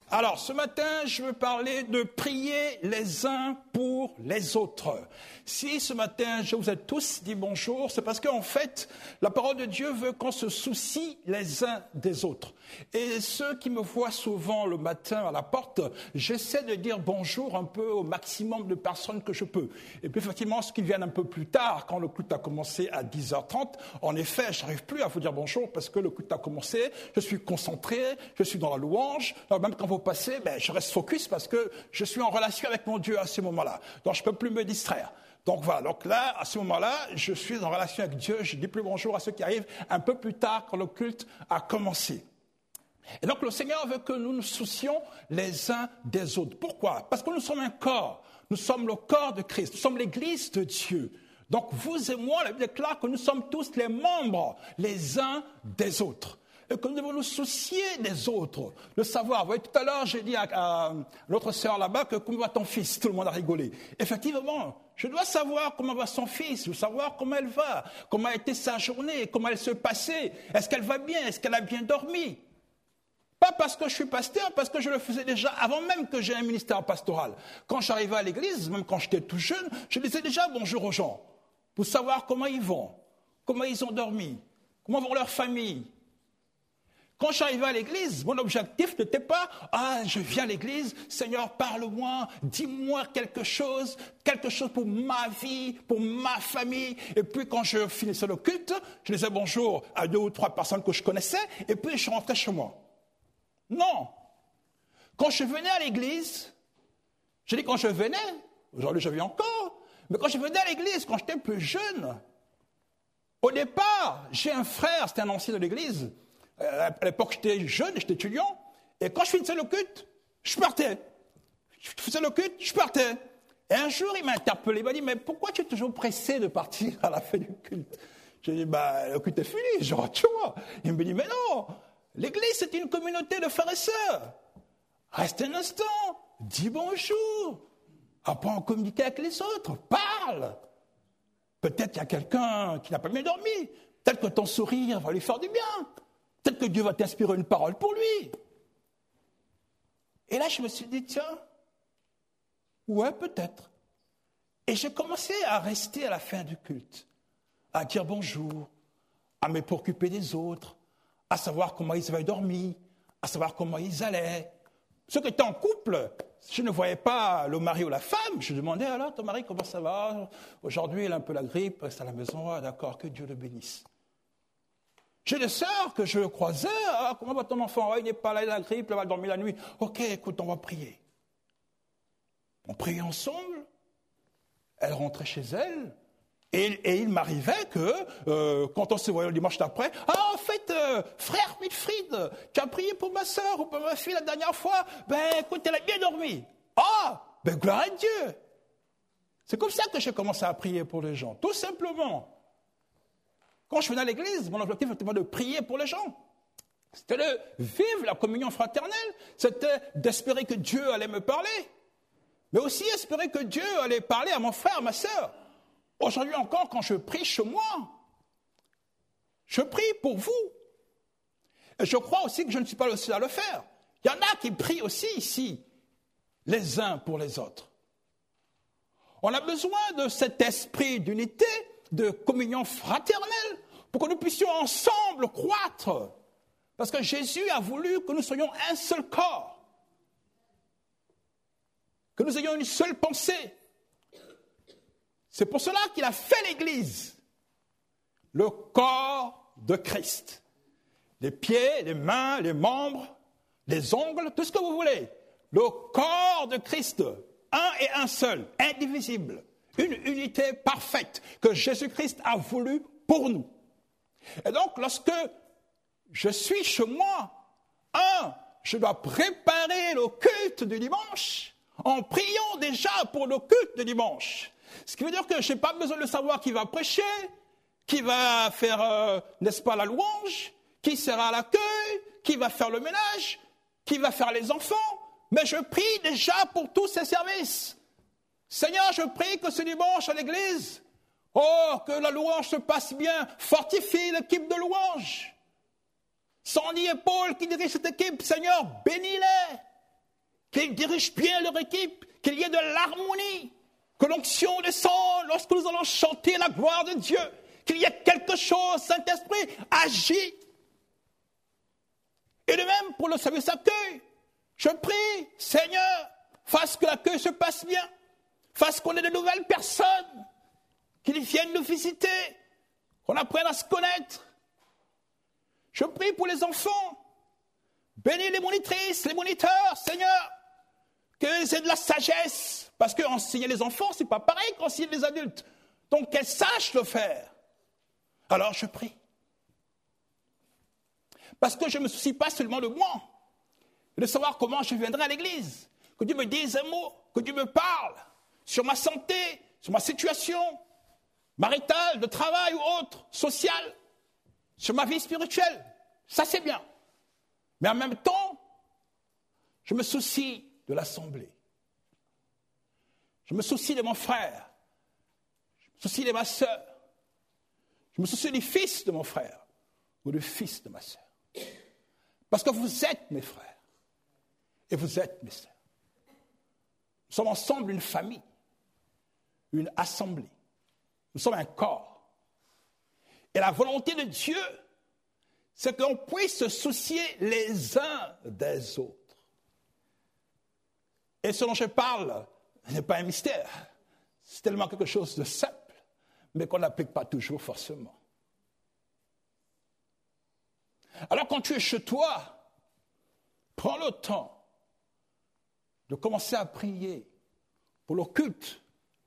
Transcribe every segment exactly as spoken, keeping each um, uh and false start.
Alors, ce matin, je veux parler de prier les uns pour les autres. Si ce matin, je vous ai tous dit bonjour, c'est parce qu'en fait, la parole de Dieu veut qu'on se soucie les uns des autres. Et ceux qui me voient souvent le matin à la porte, j'essaie de dire bonjour un peu au maximum de personnes que je peux. Et puis effectivement, ceux qui viennent un peu plus tard, quand le culte a commencé à dix heures trente, en effet, je n'arrive plus à vous dire bonjour parce que le culte a commencé, je suis concentré, je suis dans la louange, alors même quand vous passez, ben, je reste focus parce que je suis en relation avec mon Dieu à ce moment-là. Donc je ne peux plus me distraire. Donc voilà, donc là, à ce moment-là, je suis en relation avec Dieu, je ne dis plus bonjour à ceux qui arrivent un peu plus tard quand le culte a commencé. Et donc le Seigneur veut que nous nous soucions les uns des autres. Pourquoi? Parce que nous sommes un corps, nous sommes le corps de Christ, nous sommes l'Église de Dieu. Donc vous et moi, la Bible déclare que nous sommes tous les membres les uns des autres. Et que nous devons nous soucier des autres, de savoir. Vous voyez, tout à l'heure, j'ai dit à, à l'autre sœur là-bas que comment va ton fils? Tout le monde a rigolé. Effectivement, je dois savoir comment va son fils, je dois savoir comment elle va, comment a été sa journée, comment elle se passait, est-ce qu'elle va bien, est-ce qu'elle a bien dormi? Pas parce que je suis pasteur, parce que je le faisais déjà avant même que j'ai un ministère pastoral. Quand j'arrivais à l'église, même quand j'étais tout jeune, je disais déjà bonjour aux gens, pour savoir comment ils vont, comment ils ont dormi, comment vont leurs familles. Quand j'arrivais à l'église, mon objectif n'était pas « Ah, je viens à l'église, Seigneur, parle-moi, dis-moi quelque chose, quelque chose pour ma vie, pour ma famille. » Et puis quand je finissais le culte, je disais bonjour à deux ou trois personnes que je connaissais, et puis je rentrais chez moi. Non. Quand je venais à l'église, je dis quand je venais, aujourd'hui je viens encore, mais quand je venais à l'église, quand j'étais plus jeune, au départ, j'ai un frère, c'était un ancien de l'église. À l'époque, j'étais jeune, j'étais étudiant, et quand je finissais le culte, je partais. Je faisais le culte, je partais. Et un jour, il m'a interpellé, il m'a dit, mais pourquoi tu es toujours pressé de partir à la fin du culte? J'ai dit, bah, le culte est fini, je rentre chez moi. Il me dit, mais non, l'église, c'est une communauté de frères et sœurs. Reste un instant, dis bonjour, apprends à communiquer avec les autres, parle. Peut-être qu'il y a quelqu'un qui n'a pas bien dormi, peut-être que ton sourire va lui faire du bien. Peut-être que Dieu va t'inspirer une parole pour lui. Et là, je me suis dit, tiens, ouais, peut-être. Et j'ai commencé à rester à la fin du culte, à dire bonjour, à me préoccuper des autres, à savoir comment ils avaient dormi, à savoir comment ils allaient. Ceux qui étaient en couple, je ne voyais pas le mari ou la femme, je demandais, alors, ton mari, comment ça va? Aujourd'hui, il a un peu la grippe, reste à la maison, ah, d'accord, que Dieu le bénisse. J'ai des sœurs que je croisais. Ah, comment va ton enfant? Ah, il n'est pas là, il a la grippe, il va dormir la nuit. Ok, écoute, on va prier. On priait ensemble. Elle rentrait chez elle. Et, et il m'arrivait que, euh, quand on se voyait le dimanche d'après, ah, en fait, euh, frère Wilfried, tu as prié pour ma sœur ou pour ma fille la dernière fois? Ben, écoute, elle a bien dormi. Ah, ben, gloire à Dieu. C'est comme ça que j'ai commencé à prier pour les gens, tout simplement. Quand je venais à l'église, mon objectif n'était pas de prier pour les gens. C'était de vivre la communion fraternelle. C'était d'espérer que Dieu allait me parler. Mais aussi espérer que Dieu allait parler à mon frère, à ma sœur. Aujourd'hui encore, quand je prie chez moi, je prie pour vous. Et je crois aussi que je ne suis pas le seul à le faire. Il y en a qui prient aussi ici, les uns pour les autres. On a besoin de cet esprit d'unité, de communion fraternelle, pour que nous puissions ensemble croître. Parce que Jésus a voulu que nous soyons un seul corps, que nous ayons une seule pensée. C'est pour cela qu'il a fait l'Église, le corps de Christ. Les pieds, les mains, les membres, les ongles, tout ce que vous voulez. Le corps de Christ, un et un seul, indivisible. Une unité parfaite que Jésus-Christ a voulu pour nous. Et donc, lorsque je suis chez moi, un, je dois préparer le culte du dimanche en priant déjà pour le culte du dimanche. Ce qui veut dire que je n'ai pas besoin de savoir qui va prêcher, qui va faire, euh, n'est-ce pas, la louange, qui sera à l'accueil, qui va faire le ménage, qui va faire les enfants. Mais je prie déjà pour tous ces services. Seigneur, je prie que ce dimanche à l'église, oh, que la louange se passe bien, fortifie l'équipe de louange. Sandy et Paul qui dirigent cette équipe, Seigneur, bénis-les. qu'ils dirigent bien leur équipe, qu'il y ait de l'harmonie, que l'onction descende lorsque nous allons chanter la gloire de Dieu, qu'il y ait quelque chose, Saint-Esprit, agit. Et de même pour le service accueil, je prie, Seigneur, fasse que l'accueil se passe bien, fasse qu'on ait de nouvelles personnes, qu'ils viennent nous visiter, qu'on apprenne à se connaître. Je prie pour les enfants, bénis les monitrices, les moniteurs, Seigneur, qu'ils aient de la sagesse, parce qu'enseigner les enfants, c'est pas pareil qu'enseigner les adultes, donc qu'elles sachent le faire. Alors je prie. Parce que je ne me soucie pas seulement de moi, de savoir comment je viendrai à l'église, que Dieu me dise un mot, que Dieu me parle sur ma santé, sur ma situation maritale, de travail ou autre, sociale, sur ma vie spirituelle. Ça, c'est bien. Mais en même temps, je me soucie de l'assemblée. Je me soucie de mon frère. Je me soucie de ma sœur. Je me soucie du fils de mon frère ou du fils de ma sœur. Parce que vous êtes mes frères et vous êtes mes sœurs. Nous sommes ensemble une famille, une assemblée. Nous sommes un corps. Et la volonté de Dieu, c'est qu'on puisse se soucier les uns des autres. Et ce dont je parle n'est pas un mystère. C'est tellement quelque chose de simple, mais qu'on n'applique pas toujours forcément. Alors quand tu es chez toi, prends le temps de commencer à prier pour le culte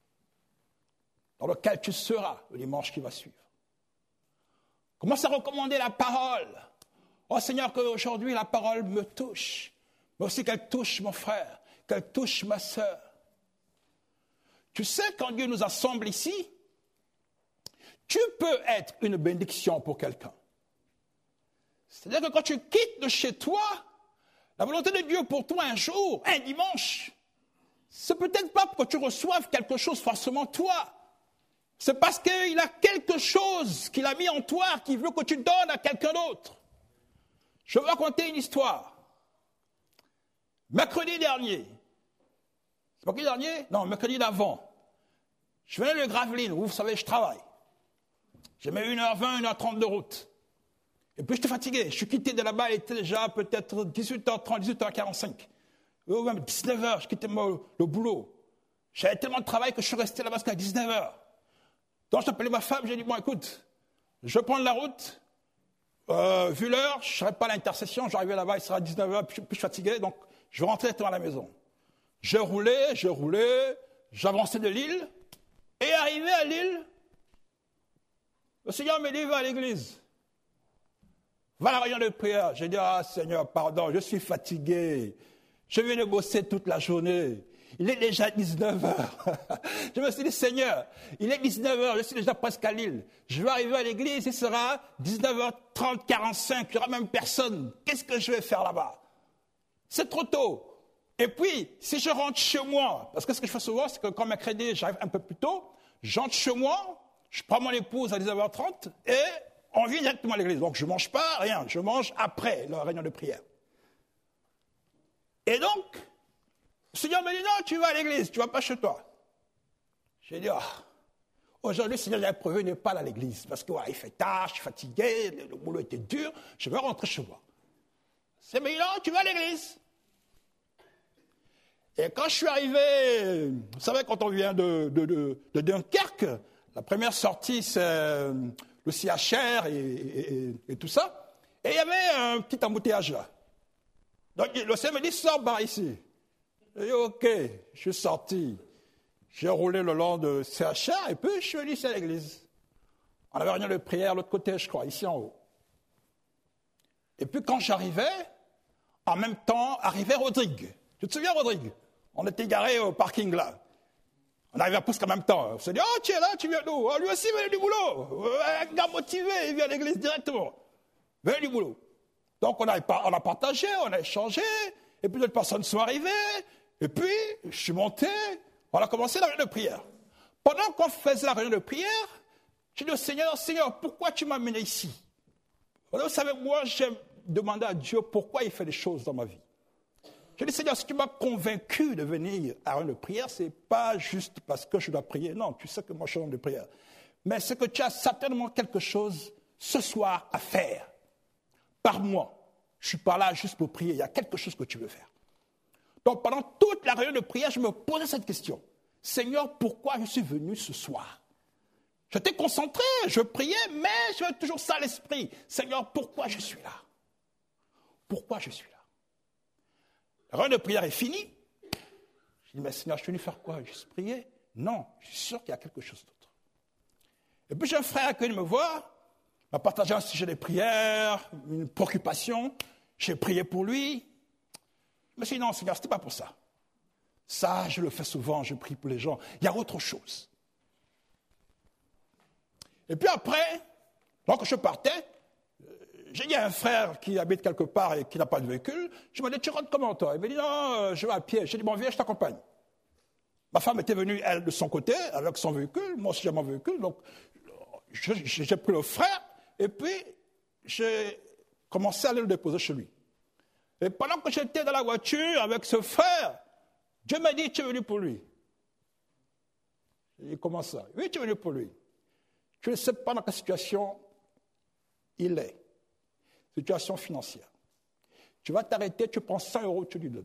dans lequel tu seras le dimanche qui va suivre. Commence à recommander la parole. Oh Seigneur, qu'aujourd'hui la parole me touche, mais aussi qu'elle touche mon frère, qu'elle touche ma sœur. Tu sais, quand Dieu nous assemble ici, tu peux être une bénédiction pour quelqu'un. C'est-à-dire que quand tu quittes de chez toi, la volonté de Dieu pour toi un jour, un dimanche, c'est peut-être pas pour que tu reçoives quelque chose forcément toi. C'est parce qu'il a quelque chose qu'il a mis en toi qu'il veut que tu donnes à quelqu'un d'autre. Je vais raconter une histoire. Mercredi dernier, c'est mercredi dernier? Non, mercredi d'avant. Je venais de Gravelines, vous savez, je travaille. J'ai mis une heure vingt, une heure trente de route. Et puis j'étais fatigué. Je suis quitté de là-bas, il était déjà peut-être dix-huit heures trente, dix-huit heures quarante-cinq. Ou même dix-neuf heures, je quittais le, le boulot. J'avais tellement de travail que je suis resté là-bas jusqu'à dix-neuf heures. Donc j'ai appelé ma femme, j'ai dit, bon écoute, je vais prendre la route. Euh, vu l'heure, je ne serai pas à l'intercession, j'arrivais là-bas, il sera dix-neuf heures, puis, puis je suis fatigué, donc je vais rentrer directement à la maison. Je roulais, je roulais, j'avançais de Lille, et arrivé à Lille, le Seigneur me dit, va à l'église. Va à la réunion de prière. J'ai dit, ah Seigneur, pardon, je suis fatigué. Je viens de bosser toute la journée. Il est déjà dix-neuf heures. Je me suis dit, Seigneur, il est dix-neuf heures, je suis déjà presque à Lille. Je vais arriver à l'église, il sera dix-neuf heures trente, quarante-cinq, il n'y aura même personne. Qu'est-ce que je vais faire là-bas? C'est trop tôt. Et puis, si je rentre chez moi, parce que ce que je fais souvent, c'est que quand mercredi, j'arrive un peu plus tôt, j'entre chez moi, je prends mon épouse à dix-neuf heures trente et on vient directement à l'église. Donc, je ne mange pas rien, je mange après la réunion de prière. Et donc, le Seigneur me dit, non, tu vas à l'église, tu ne vas pas chez toi. J'ai dit, oh, aujourd'hui, le Seigneur m'a prévu de ne pas aller à l'église, parce que voilà, il fait tard, je suis fatigué, le, le boulot était dur, je vais rentrer chez moi. C'est mais non, tu vas à l'église. Et quand je suis arrivé, vous savez, quand on vient de, de, de, de Dunkerque, la première sortie, c'est le C H R et, et, et, et tout ça. Et il y avait un petit embouteillage là. Donc le Seigneur me dit, sors par ici. J'ai dit, ok, je suis sorti. J'ai roulé le long de C H R et puis je suis allé ici à l'église. On avait réunion de prière de l'autre côté, je crois, ici en haut. Et puis quand j'arrivais, en même temps, arrivait Rodrigue. Tu te souviens, Rodrigue? On était garés au parking là. On arrivait presque en même temps. On s'est dit, oh, tu es là, tu viens d'où? Oh, lui aussi, il vient du boulot. Un gars motivé, il vient à l'église directement. Il vient du boulot. Donc, on a, on a partagé, on a échangé, et puis d'autres personnes sont arrivées, et puis, je suis monté, on a commencé la réunion de prière. Pendant qu'on faisait la réunion de prière, j'ai dit au Seigneur, Seigneur, pourquoi tu m'as amené ici? Vous savez, moi, j'ai demandé à Dieu pourquoi il fait des choses dans ma vie. Je dis, Seigneur, si tu m'as convaincu de venir à un de prière, ce n'est pas juste parce que je dois prier. Non, tu sais que moi, je suis un homme de prière. Mais c'est que tu as certainement quelque chose ce soir à faire. Par moi. Je ne suis pas là juste pour prier. Il y a quelque chose que tu veux faire. Donc, pendant toute la réunion de prière, je me posais cette question. Seigneur, pourquoi je suis venu ce soir? J'étais concentré, je priais, mais j'avais toujours ça à l'esprit. Seigneur, pourquoi je suis là? Pourquoi je suis là? La réunion de prière est finie. Je dis, mais Seigneur, je suis venu faire quoi? Juste prier? Non, je suis sûr qu'il y a quelque chose d'autre. Et puis j'ai un frère qui est venu me voir, m'a partagé un sujet de prière, une préoccupation. J'ai prié pour lui. Je me suis dit, non, Seigneur, ce n'était pas pour ça. Ça, je le fais souvent, je prie pour les gens. Il y a autre chose. Et puis après, lorsque je partais, j'ai dit à un frère qui habite quelque part et qui n'a pas de véhicule, je me dis, tu rentres comment toi? Il m'a dit, non, je vais à pied. J'ai dit, bon, viens, je t'accompagne. Ma femme était venue, elle, de son côté, avec son véhicule. Moi aussi, j'ai mon véhicule. Donc, j'ai pris le frère et puis j'ai commencé à aller le déposer chez lui. Et pendant que j'étais dans la voiture avec ce frère, Dieu m'a dit, tu es venu pour lui. J'ai dit, comment ça? Oui, tu es venu pour lui. Je ne sais pas dans quelle situation il est. Situation financière. Tu vas t'arrêter, tu prends cent euros, tu lui donnes.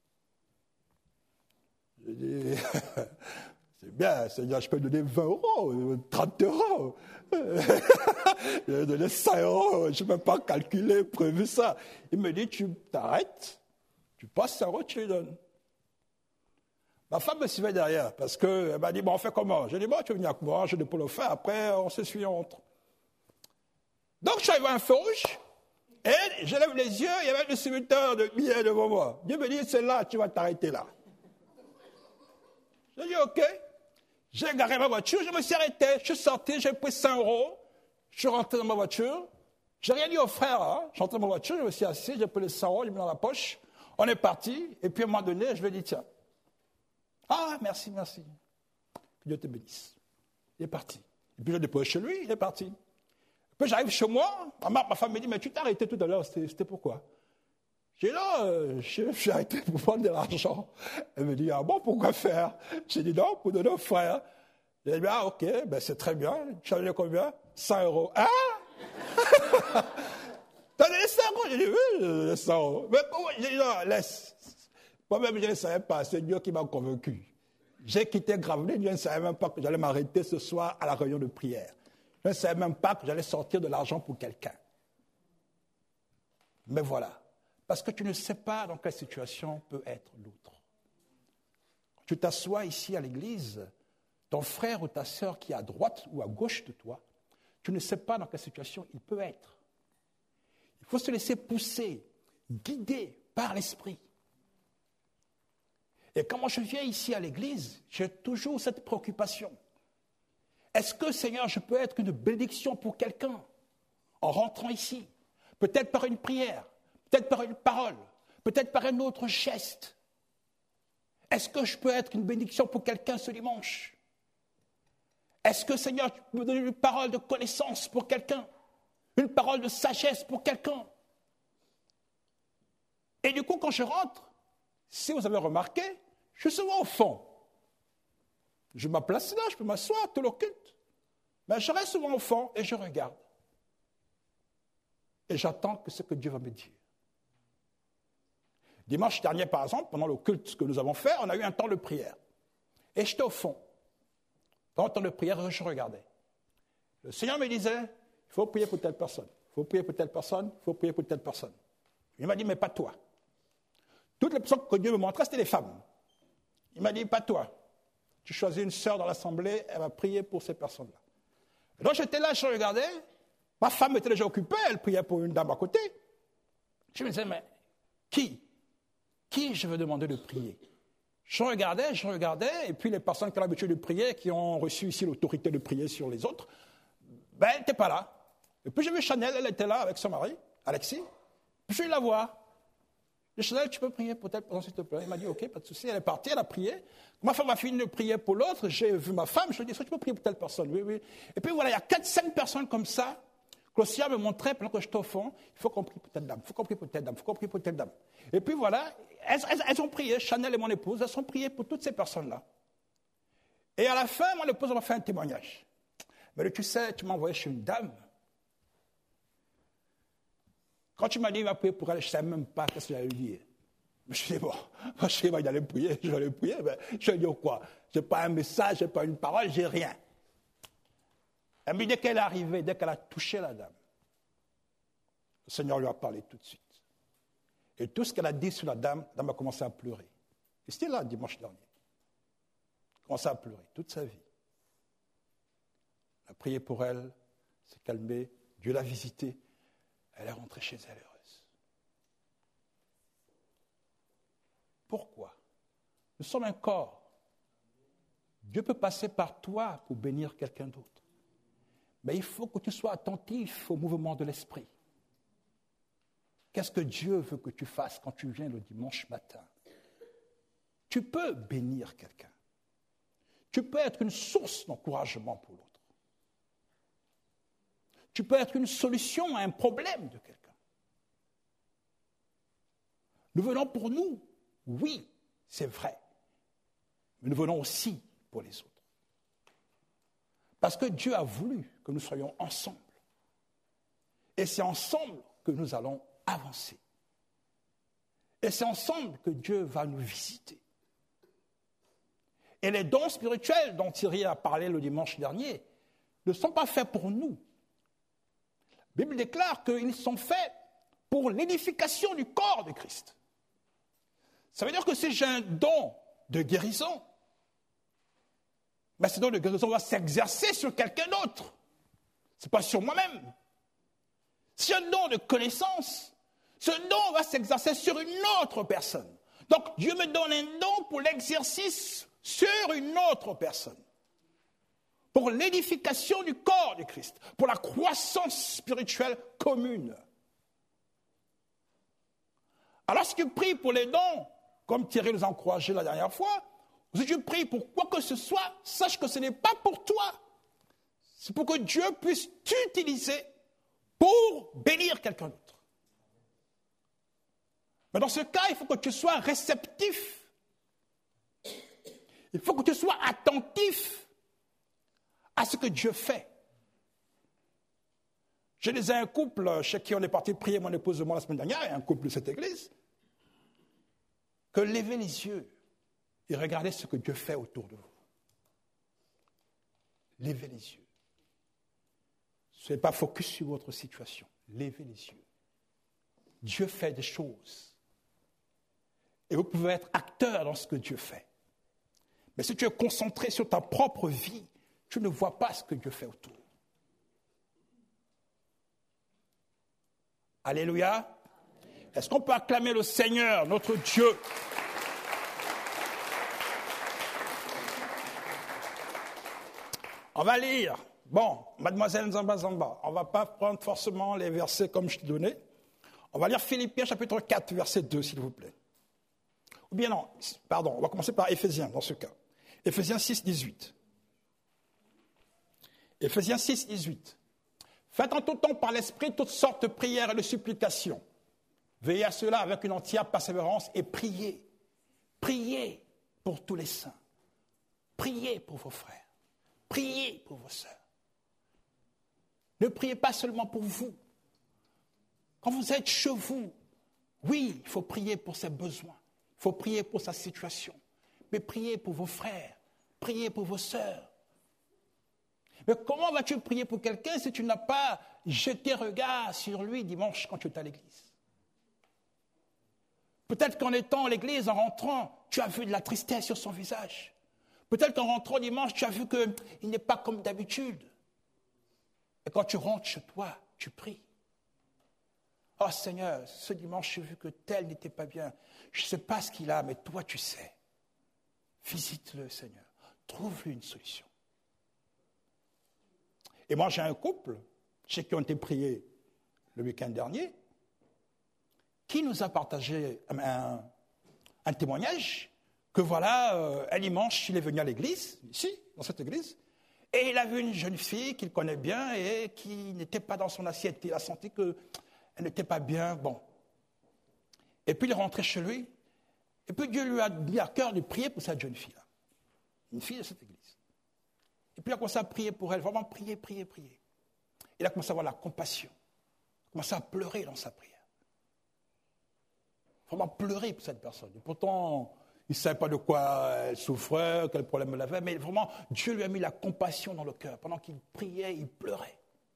Je dis, c'est bien, Seigneur, je peux donner vingt euros, trente euros. Je vais donner cent euros, je ne peux pas calculer, prévu ça. Il me dit, tu t'arrêtes, tu passes cent euros, tu lui donnes. Ma femme me suivait derrière, parce qu'elle m'a dit, bon, on fait comment? J'ai dit, bon, tu veux venir avec moi, je vais le faire, après, on se suit, on rentre. Donc, je suis arrivé à un feu rouge, et je lève les yeux, il y avait un distributeur de billets devant moi. Dieu me dit, c'est là, tu vas t'arrêter là. J'ai dit, OK. J'ai garé ma voiture, je me suis arrêté, je suis sorti, j'ai pris cent euros, je suis rentré dans ma voiture. Je n'ai rien dit au frère, hein. Je suis rentré dans ma voiture, je me suis assis, j'ai pris les cent euros, j'ai mis dans la poche. On est parti, et puis à un moment donné, je lui ai dit, tiens. Ah, merci, merci. Que Dieu te bénisse. Il est parti. Et puis je l'ai déposé chez lui, il est parti. Puis j'arrive chez moi, ma, ma femme me dit, mais tu t'es arrêté tout à l'heure, c'était, c'était pourquoi? J'ai dit, non, euh, je, je suis arrêté pour prendre de l'argent. Elle me dit, ah bon, pourquoi faire? J'ai dit, non, pour donner au frère. J'ai dit, ah ok, ben c'est très bien. Tu as donné combien? cent euros. Hein? T'as donné cent euros? J'ai dit, oui, j'ai donné cent euros. Mais comment? J'ai dit, non, laisse. Moi-même, je ne savais pas, c'est Dieu qui m'a convaincu. J'ai quitté Gravelines, je ne savais même pas que j'allais m'arrêter ce soir à la réunion de prière. Je ne savais même pas que j'allais sortir de l'argent pour quelqu'un. Mais voilà. Parce que tu ne sais pas dans quelle situation peut être l'autre. Tu t'assois ici à l'église, ton frère ou ta sœur qui est à droite ou à gauche de toi, tu ne sais pas dans quelle situation il peut être. Il faut se laisser pousser, guider par l'esprit. Et quand moi je viens ici à l'église, j'ai toujours cette préoccupation. Est-ce que, Seigneur, je peux être une bénédiction pour quelqu'un en rentrant ici? Peut-être par une prière, peut-être par une parole, peut-être par un autre geste. Est-ce que je peux être une bénédiction pour quelqu'un ce dimanche? Est-ce que, Seigneur, tu peux me donner une parole de connaissance pour quelqu'un? Une parole de sagesse pour quelqu'un? Et du coup, quand je rentre, si vous avez remarqué, je suis souvent au fond. Je me place là, je peux m'asseoir tout le culte. Mais je reste souvent au fond et je regarde. Et j'attends que ce que Dieu va me dire. Dimanche dernier, par exemple, pendant le culte que nous avons fait, on a eu un temps de prière. Et j'étais au fond. Dans le temps de prière, je regardais. Le Seigneur me disait, il faut prier pour telle personne, il faut prier pour telle personne, il faut prier pour telle personne. Il m'a dit, mais pas toi. Toutes les personnes que Dieu me montrait, c'était les femmes. Il m'a dit, pas toi. Tu choisis une sœur dans l'assemblée, elle va prier pour ces personnes-là. Et donc j'étais là, je regardais. Ma femme était déjà occupée, elle priait pour une dame à côté. Je me disais, mais qui? Qui je veux demander de prier? Je regardais, je regardais, et puis les personnes qui ont l'habitude de prier, qui ont reçu ici l'autorité de prier sur les autres, ben elle n'était pas là. Et puis j'ai vu Chanel, elle était là avec son mari, Alexis. Puis je vais la voir. Je lui ai dit, Chanel, tu peux prier pour telle personne, s'il te plaît? Il m'a dit, ok, pas de souci. Elle est partie, elle a prié. Ma femme a fini de prier pour l'autre. J'ai vu ma femme, je lui ai dit, est-ce que tu peux prier pour telle personne? Oui, oui. Et puis voilà, il y a quatre, cinq personnes comme ça, que Closia me montrait, pendant que j'étais au fond, il faut qu'on prie pour telle dame, il faut qu'on prie pour telle dame, il faut qu'on prie pour telle dame. Et puis voilà, elles, elles, elles ont prié, Chanel et mon épouse, elles ont prié pour toutes ces personnes-là. Et à la fin, mon épouse m'a fait un témoignage. Mais tu sais, tu m'as envoyé chez une dame. Quand tu m'as dit, il va prier pour elle, je ne savais même pas ce que j'allais lui dire. Je me suis dit, bon, moi, je sais pas, il allait prier, je vais aller prier, mais je vais dire quoi? Je n'ai pas un message, je n'ai pas une parole, je n'ai rien. Elle me dit, dès qu'elle est arrivée, dès qu'elle a touché la dame, le Seigneur lui a parlé tout de suite. Et tout ce qu'elle a dit sur la dame, la dame a commencé à pleurer. Et c'était là, dimanche dernier. Elle a commencé à pleurer toute sa vie. Elle a prié pour elle, s'est calmée, Dieu l'a visitée, elle est rentrée chez elle heureuse. Pourquoi? Nous sommes un corps. Dieu peut passer par toi pour bénir quelqu'un d'autre. Mais il faut que tu sois attentif au mouvement de l'esprit. Qu'est-ce que Dieu veut que tu fasses quand tu viens le dimanche matin? Tu peux bénir quelqu'un. Tu peux être une source d'encouragement pour l'autre. Tu peux être une solution à un problème de quelqu'un. Nous venons pour nous, oui, c'est vrai. Mais nous venons aussi pour les autres. Parce que Dieu a voulu que nous soyons ensemble. Et c'est ensemble que nous allons avancer. Et c'est ensemble que Dieu va nous visiter. Et les dons spirituels dont Thierry a parlé le dimanche dernier ne sont pas faits pour nous. La Bible déclare qu'ils sont faits pour l'édification du corps de Christ. Ça veut dire que si j'ai un don de guérison, ben ce don de guérison va s'exercer sur quelqu'un d'autre. Ce n'est pas sur moi-même. Si j'ai un don de connaissance, ce don va s'exercer sur une autre personne. Donc Dieu me donne un don pour l'exercice sur une autre personne. Pour l'édification du corps de Christ, pour la croissance spirituelle commune. Alors si tu pries pour les dons, comme Thierry nous a encouragé la dernière fois, si tu pries pour quoi que ce soit, sache que ce n'est pas pour toi. C'est pour que Dieu puisse t'utiliser pour bénir quelqu'un d'autre. Mais dans ce cas, il faut que tu sois réceptif. Il faut que tu sois attentif à ce que Dieu fait. Je disais à un couple chez qui on est parti prier, mon épouse et moi la semaine dernière, et un couple de cette église, que levez les yeux et regardez ce que Dieu fait autour de vous. Levez les yeux. Ne soyez pas focus sur votre situation. Levez les yeux. Dieu fait des choses. Et vous pouvez être acteur dans ce que Dieu fait. Mais si tu es concentré sur ta propre vie, tu ne vois pas ce que Dieu fait autour. Alléluia. Est-ce qu'on peut acclamer le Seigneur, notre Dieu? On va lire. Bon, mademoiselle Nzamba Zamba, on ne va pas prendre forcément les versets comme je t'ai donné. On va lire Philippiens chapitre quatre, verset deux, s'il vous plaît. Ou bien non, pardon, on va commencer par Éphésiens dans ce cas. Éphésiens six, dix-huit. Éphésiens six, dix-huit. Faites en tout temps par l'Esprit toutes sortes de prières et de supplications. Veillez à cela avec une entière persévérance et priez. Priez pour tous les saints. Priez pour vos frères. Priez pour vos sœurs. Ne priez pas seulement pour vous. Quand vous êtes chez vous, oui, il faut prier pour ses besoins. Il faut prier pour sa situation. Mais priez pour vos frères. Priez pour vos sœurs. Mais comment vas-tu prier pour quelqu'un si tu n'as pas jeté regard sur lui dimanche quand tu es à l'église? Peut-être qu'en étant à l'église, en rentrant, tu as vu de la tristesse sur son visage. Peut-être qu'en rentrant dimanche, tu as vu qu'il n'est pas comme d'habitude. Et quand tu rentres chez toi, tu pries. Oh Seigneur, ce dimanche, j'ai vu que tel n'était pas bien. Je ne sais pas ce qu'il a, mais toi, tu sais. Visite-le, Seigneur. Trouve-lui une solution. Et moi, j'ai un couple, chez qui ont été priés le week-end dernier, qui nous a partagé un, un témoignage que voilà, euh, un dimanche, il est venu à l'église, ici, dans cette église, Et il a vu une jeune fille qu'il connaît bien et qui n'était pas dans son assiette. Il a senti qu'elle n'était pas bien. Bon. Et puis il est rentré chez lui. Et puis Dieu lui a mis à cœur de prier pour cette jeune fille-là. Une fille de cette église. Et puis il a commencé à prier pour elle. Vraiment prier, prier, prier. Il a commencé à avoir la compassion. Il a commencé à pleurer dans sa prière. Vraiment pleurer pour cette personne. Et pourtant, il ne savait pas de quoi elle souffrait, quel problème elle avait. Mais vraiment, Dieu lui a mis la compassion dans le cœur. Pendant qu'il priait, il pleurait.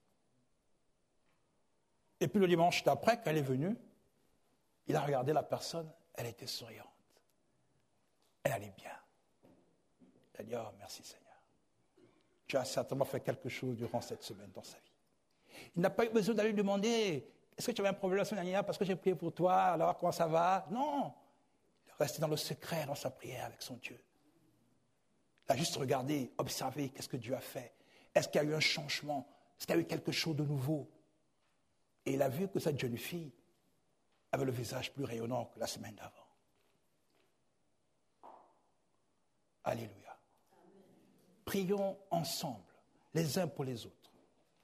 Et puis le dimanche d'après, quand elle est venue, il a regardé la personne, elle était souriante. Elle allait bien. Il a dit, oh, merci Seigneur. Tu as certainement fait quelque chose durant cette semaine dans sa vie. Il n'a pas eu besoin d'aller lui demander, est-ce que tu avais un problème la semaine dernière parce que j'ai prié pour toi, alors comment ça va? Non. Il est resté dans le secret, dans sa prière avec son Dieu. Il a juste regardé, observé, qu'est-ce que Dieu a fait. Est-ce qu'il y a eu un changement? Est-ce qu'il y a eu quelque chose de nouveau? Et il a vu que cette jeune fille avait le visage plus rayonnant que la semaine d'avant. Alléluia. Prions ensemble, les uns pour les autres.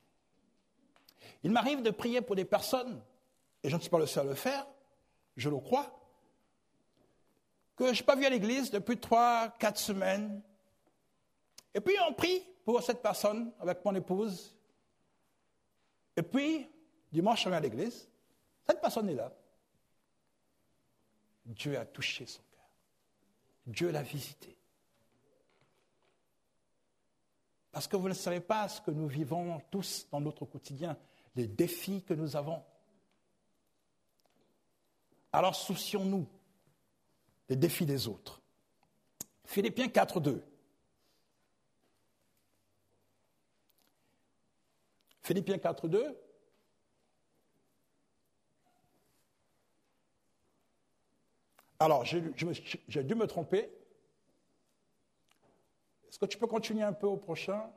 Il m'arrive de prier pour des personnes, et je ne suis pas le seul à le faire, je le crois, que je n'ai pas vu à l'église depuis trois, quatre semaines. Et puis on prie pour cette personne avec mon épouse. Et puis, dimanche, je viens à l'église, cette personne est là. Dieu a touché son cœur. Dieu l'a visité. Parce que vous ne savez pas ce que nous vivons tous dans notre quotidien, les défis que nous avons. Alors soucions-nous des défis des autres. Philippiens quatre, deux. Philippiens quatre, deux. Alors, j'ai, je, j'ai dû me tromper. Est-ce que tu peux continuer un peu au prochain?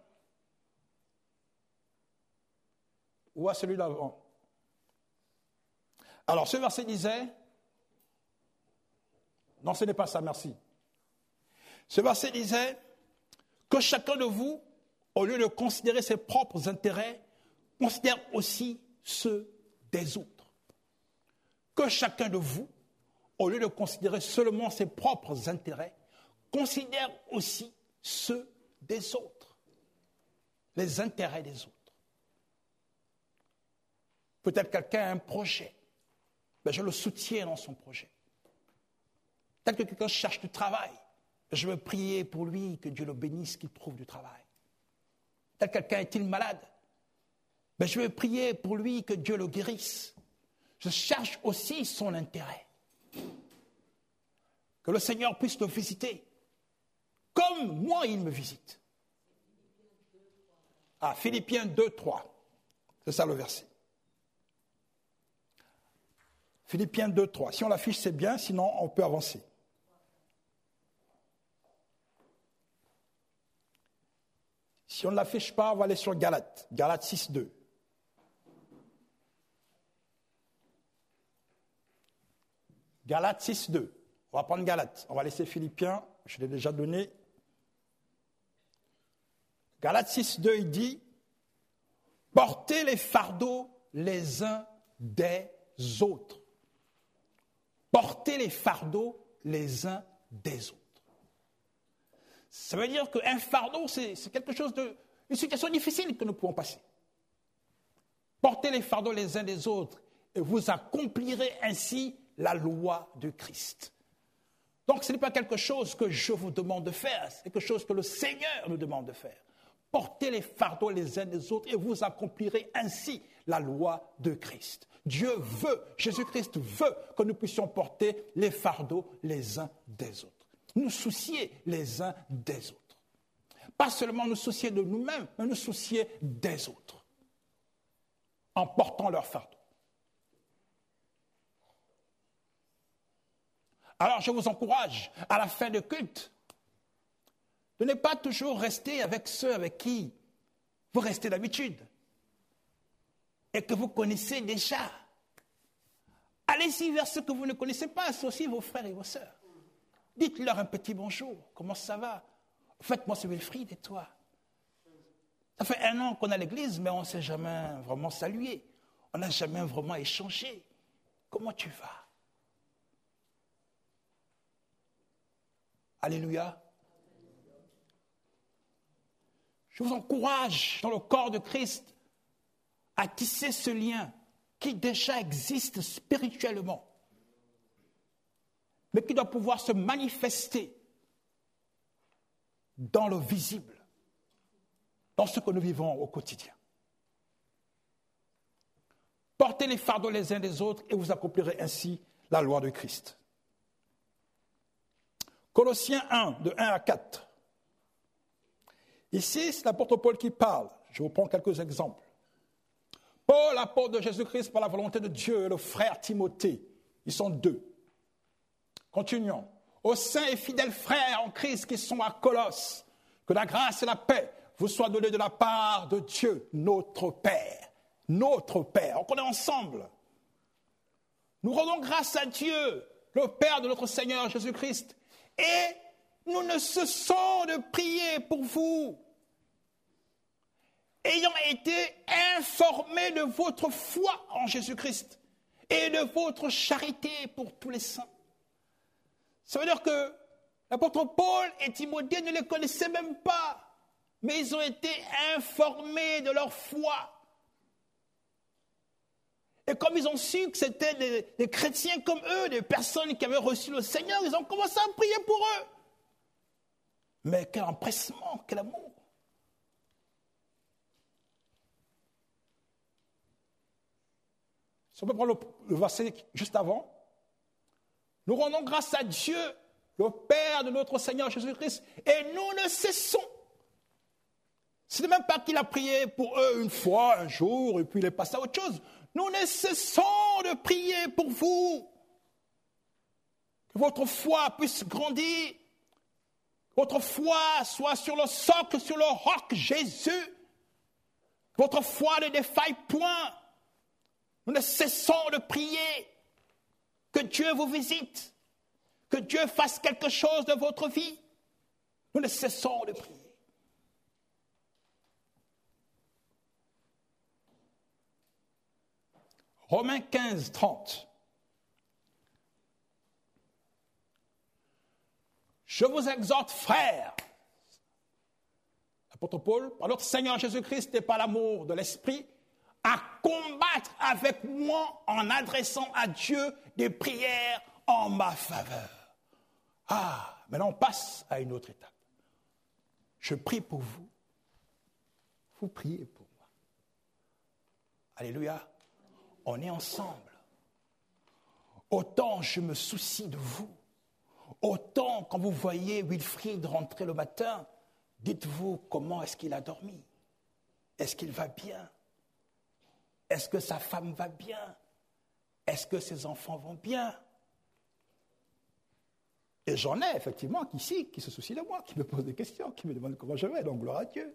Ou à celui d'avant? Alors, ce verset disait... Non, ce n'est pas ça, merci. Ce verset disait que chacun de vous, au lieu de considérer ses propres intérêts, considère aussi ceux des autres. Que chacun de vous, au lieu de considérer seulement ses propres intérêts, considère aussi ceux des autres, les intérêts des autres. Peut-être quelqu'un a un projet, ben je le soutiens dans son projet. Peut-être que quelqu'un cherche du travail, ben je veux prier pour lui, que Dieu le bénisse, qu'il trouve du travail. Peut-être que quelqu'un est-il malade, ben je veux prier pour lui, que Dieu le guérisse. Je cherche aussi son intérêt. Que le Seigneur puisse le visiter. Comme moi, il me visite. Ah, Philippiens deux, trois. C'est ça le verset. Philippiens deux, trois. Si on l'affiche, c'est bien, sinon on peut avancer. Si on ne l'affiche pas, on va aller sur Galates. Galates six, deux. Galates six, deux. On va prendre Galates. On va laisser Philippiens. Je l'ai déjà donné. Galates six, deux, il dit « Portez les fardeaux les uns des autres. » Portez les fardeaux les uns des autres. Ça veut dire qu'un fardeau, c'est, c'est quelque chose de... une situation difficile que nous pouvons passer. Portez les fardeaux les uns des autres et vous accomplirez ainsi la loi de Christ. Donc ce n'est pas quelque chose que je vous demande de faire, c'est quelque chose que le Seigneur nous demande de faire. Portez les fardeaux les uns des autres et vous accomplirez ainsi la loi de Christ. Dieu veut, Jésus-Christ veut que nous puissions porter les fardeaux les uns des autres. Nous soucier les uns des autres. Pas seulement nous soucier de nous-mêmes, mais nous soucier des autres. En portant leurs fardeaux. Alors je vous encourage, à la fin de culte, de ne pas toujours rester avec ceux avec qui vous restez d'habitude et que vous connaissez déjà. Allez-y vers ceux que vous ne connaissez pas, c'est aussi vos frères et vos sœurs. Dites-leur un petit bonjour, comment ça va? Faites-moi ce Wilfried et toi. Ça fait un an qu'on est à l'église, mais on ne s'est jamais vraiment salué. On n'a jamais vraiment échangé. Comment tu vas? Alléluia. Je vous encourage dans le corps de Christ à tisser ce lien qui déjà existe spirituellement, mais qui doit pouvoir se manifester dans le visible, dans ce que nous vivons au quotidien. Portez les fardeaux les uns des autres et vous accomplirez ainsi la loi de Christ. Colossiens un, de un à quatre. Ici, c'est l'apôtre Paul qui parle. Je vous prends quelques exemples. Paul, apôtre de Jésus-Christ par la volonté de Dieu, et le frère Timothée. Ils sont deux. Continuons. Aux saints et fidèles frères en Christ qui sont à Colosse, que la grâce et la paix vous soient données de la part de Dieu, notre Père. Notre Père. On connaît ensemble. Nous rendons grâce à Dieu, le Père de notre Seigneur Jésus-Christ, et nous ne cessons de prier pour vous, ayant été informés de votre foi en Jésus-Christ et de votre charité pour tous les saints. Ça veut dire que l'apôtre Paul et Timothée ne les connaissaient même pas, mais ils ont été informés de leur foi. Et comme ils ont su que c'était des, des chrétiens comme eux, des personnes qui avaient reçu le Seigneur, ils ont commencé à prier pour eux. Mais quel empressement, quel amour. Si on peut prendre le, le verset juste avant. Nous rendons grâce à Dieu, le Père de notre Seigneur Jésus-Christ, et nous ne cessons. Ce n'est même pas qu'il a prié pour eux une fois, un jour, et puis il est passé à autre chose. Nous ne cessons de prier pour vous. Que votre foi puisse grandir. Votre foi soit sur le socle, sur le roc Jésus. Votre foi ne défaille point. Nous ne cessons de prier. Que Dieu vous visite. Que Dieu fasse quelque chose de votre vie. Nous ne cessons de prier. Romains quinze, trente. Je vous exhorte, frères, l'apôtre Paul, par notre Seigneur Jésus-Christ et par l'amour de l'Esprit, à combattre avec moi en adressant à Dieu des prières en ma faveur. Ah, maintenant on passe à une autre étape. Je prie pour vous. Vous priez pour moi. Alléluia. On est ensemble. Autant je me soucie de vous, autant quand vous voyez Wilfried rentrer le matin, dites-vous comment est-ce qu'il a dormi? Est-ce qu'il va bien? Est-ce que sa femme va bien? Est-ce que ses enfants vont bien? Et j'en ai effectivement ici qui se soucient de moi, qui me posent des questions, qui me demandent comment je vais, donc gloire à Dieu.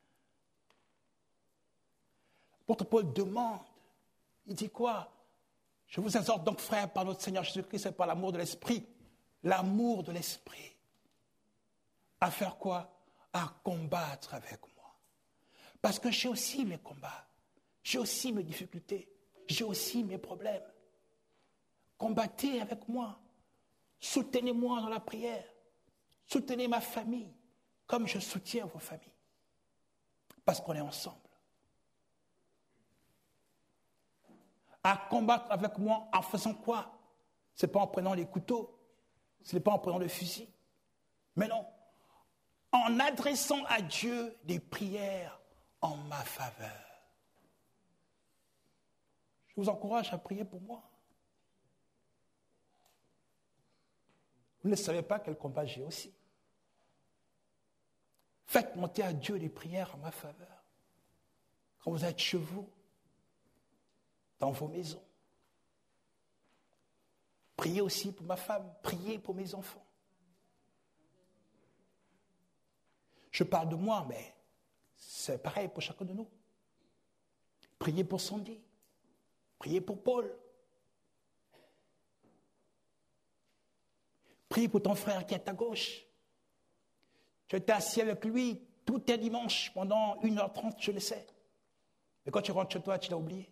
L'apôtre Paul demande. Il dit quoi? Je vous exhorte donc, frères, par notre Seigneur Jésus-Christ et par l'amour de l'Esprit, l'amour de l'Esprit, à faire quoi? À combattre avec moi. Parce que j'ai aussi mes combats, j'ai aussi mes difficultés, j'ai aussi mes problèmes. Combattez avec moi, soutenez-moi dans la prière, soutenez ma famille, comme je soutiens vos familles, parce qu'on est ensemble. À combattre avec moi en faisant quoi? Ce n'est pas en prenant les couteaux, ce n'est pas en prenant le fusil, mais non, en adressant à Dieu des prières en ma faveur. Je vous encourage à prier pour moi. Vous ne savez pas quel combat j'ai aussi. Faites monter à Dieu des prières en ma faveur. Quand vous êtes chez vous, dans vos maisons. Priez aussi pour ma femme, priez pour mes enfants. Je parle de moi, mais c'est pareil pour chacun de nous. Priez pour Sandy, priez pour Paul. Priez pour ton frère qui est à gauche. Tu étais assis avec lui tout est dimanche pendant une heure trente, je le sais. Mais quand tu rentres chez toi, tu l'as oublié.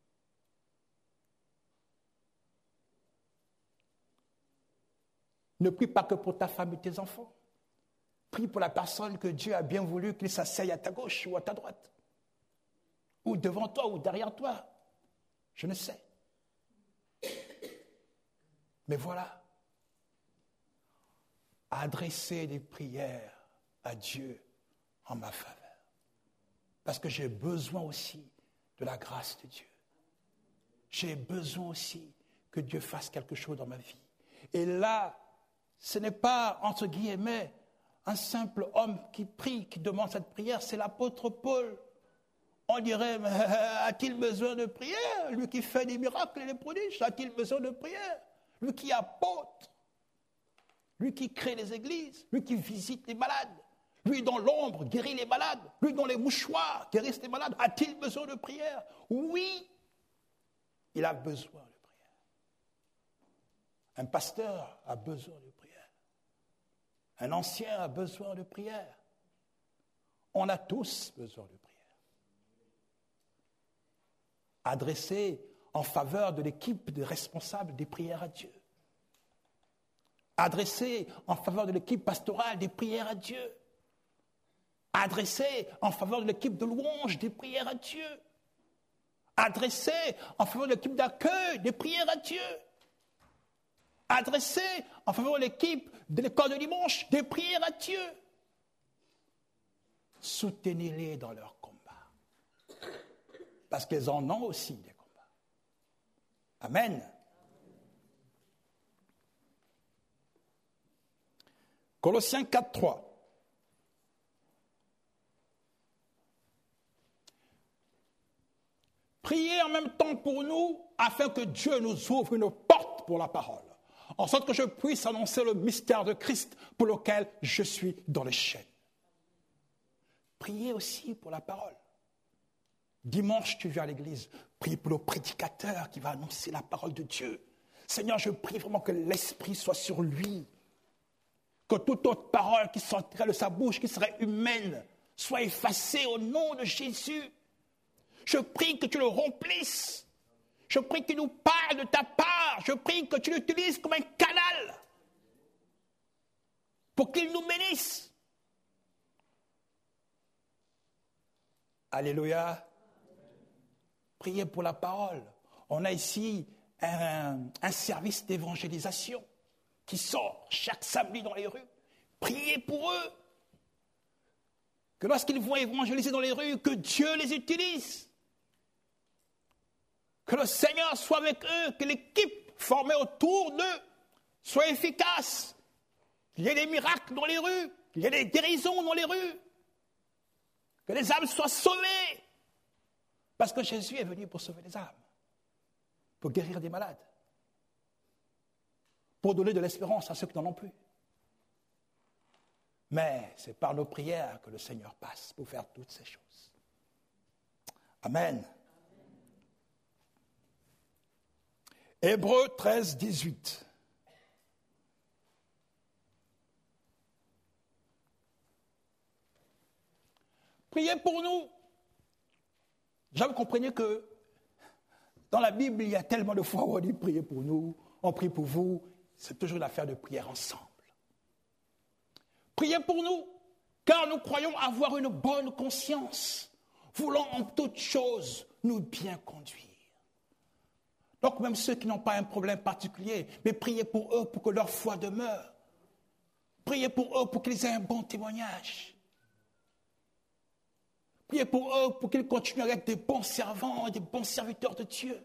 Ne prie pas que pour ta femme et tes enfants. Prie pour la personne que Dieu a bien voulu qu'il s'asseye à ta gauche ou à ta droite. Ou devant toi ou derrière toi. Je ne sais. Mais voilà. Adresser des prières à Dieu en ma faveur. Parce que j'ai besoin aussi de la grâce de Dieu. J'ai besoin aussi que Dieu fasse quelque chose dans ma vie. Et là, ce n'est pas, entre guillemets, un simple homme qui prie, qui demande cette prière, c'est l'apôtre Paul. On dirait, mais a-t-il besoin de prière? Lui qui fait des miracles et des prodiges, a-t-il besoin de prière? Lui qui apôtre, lui qui crée les églises, lui qui visite les malades, lui dans l'ombre guérit les malades, lui dans les mouchoirs guérissent les malades, a-t-il besoin de prière? Oui, il a besoin de prière. Un pasteur a besoin de prière. Un ancien a besoin de prière. On a tous besoin de prière. Adressé en faveur de l'équipe des responsables des prières à Dieu. Adressé en faveur de l'équipe pastorale des prières à Dieu. Adressé en faveur de l'équipe de louange des prières à Dieu. Adressé en faveur de l'équipe d'accueil des prières à Dieu. Adressé en faveur de l'équipe de l'école de dimanche des prières à Dieu. Soutenez-les dans leurs combats. Parce qu'ils en ont aussi des combats. Amen. Colossiens quatre, trois. Priez en même temps pour nous, afin que Dieu nous ouvre une porte pour la parole, en sorte que je puisse annoncer le mystère de Christ pour lequel je suis dans les chaînes. Priez aussi pour la parole. Dimanche, tu viens à l'église, prie pour le prédicateur qui va annoncer la parole de Dieu. Seigneur, je prie vraiment que l'Esprit soit sur lui, que toute autre parole qui sortirait de sa bouche, qui serait humaine, soit effacée au nom de Jésus. Je prie que tu le remplisses. Je prie qu'il nous parle de ta part. Je prie que tu l'utilises comme un canal pour qu'il nous bénisse. Alléluia. Priez pour la parole. On a ici un, un service d'évangélisation qui sort chaque samedi dans les rues. Priez pour eux. Que lorsqu'ils vont évangéliser dans les rues, que Dieu les utilise. Que le Seigneur soit avec eux, que l'équipe formée autour d'eux soit efficace. Qu'il y ait des miracles dans les rues, qu'il y ait des guérisons dans les rues. Que les âmes soient sauvées. Parce que Jésus est venu pour sauver les âmes, pour guérir des malades, pour donner de l'espérance à ceux qui n'en ont plus. Mais c'est par nos prières que le Seigneur passe pour faire toutes ces choses. Amen. Hébreux treize, dix-huit. Priez pour nous. Déjà, vous comprenez que dans la Bible, il y a tellement de fois où on dit priez pour nous, on prie pour vous. C'est toujours une affaire de prière ensemble. Priez pour nous, car nous croyons avoir une bonne conscience, voulant en toutes choses nous bien conduire. Donc même ceux qui n'ont pas un problème particulier, mais priez pour eux pour que leur foi demeure. Priez pour eux pour qu'ils aient un bon témoignage. Priez pour eux pour qu'ils continuent à être des bons servants, des bons serviteurs de Dieu.